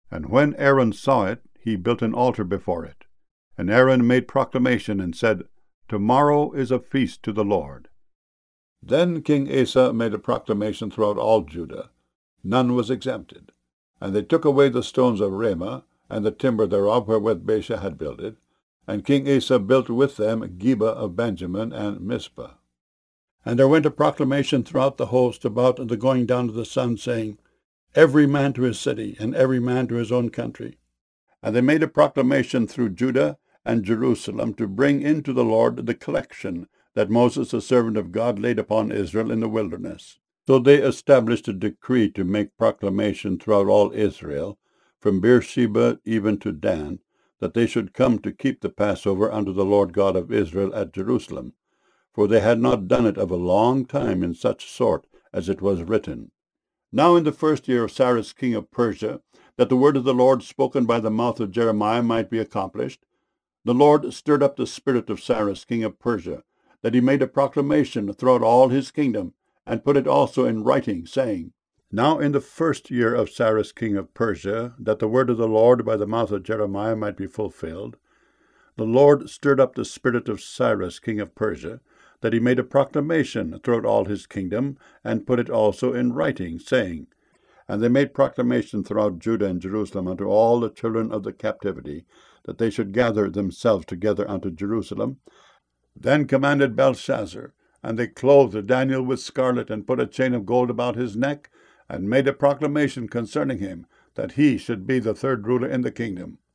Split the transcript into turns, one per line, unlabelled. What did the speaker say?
And when Aaron saw it, he built an altar before it. And Aaron made proclamation and said, Tomorrow is a feast to the Lord. Then King Asa made a proclamation throughout all Judah. None was exempted. And they took away the stones of Ramah, and the timber thereof wherewith Baasha had builded. And King Asa built with them Geba of Benjamin and Mizpah. And there went a proclamation throughout the host about the going down of the sun, saying, Every man to his city, and every man to his own country. And they made a proclamation through Judah and Jerusalem to bring into the Lord the collection that Moses the servant of God laid upon Israel in the wilderness. So they established a decree to make proclamation throughout all Israel, from Beersheba even to Dan, that they should come to keep the Passover unto the Lord God of Israel at Jerusalem. For they had not done it of a long time in such sort as it was written. Now in the first year of Cyrus king of Persia, that the word of the Lord spoken by the mouth of Jeremiah might be accomplished, the Lord stirred up the spirit of Cyrus king of Persia, that he made a proclamation throughout all his kingdom, and put it also in writing, saying, Now in the first year of Cyrus king of Persia, that the word of the Lord by the mouth of Jeremiah might be fulfilled, the Lord stirred up the spirit of Cyrus king of Persia, that he made a proclamation throughout all his kingdom, and put it also in writing, saying, And they made proclamation throughout Judah and Jerusalem unto all the children of the captivity, that they should gather themselves together unto Jerusalem. Then commanded Belshazzar, and they clothed Daniel with scarlet, and put a chain of gold about his neck, and made a proclamation concerning him, that he should be the third ruler in the kingdom.